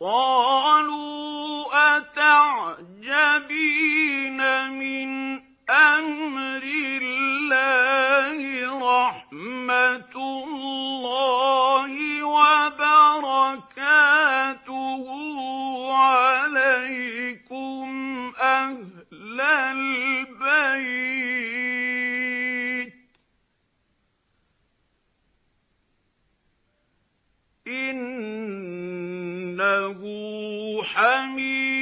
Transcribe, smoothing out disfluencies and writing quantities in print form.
قَالُوا أَتَعْجَبِينَ مِنْ أَمْرِ اللَّهِ رَحْمَتُ اللَّهِ وَبَرَكَاتُهُ عَلَيْكُمْ أَهْلَ الْبَيْتِ إِنَّهُ حَمِيدٌ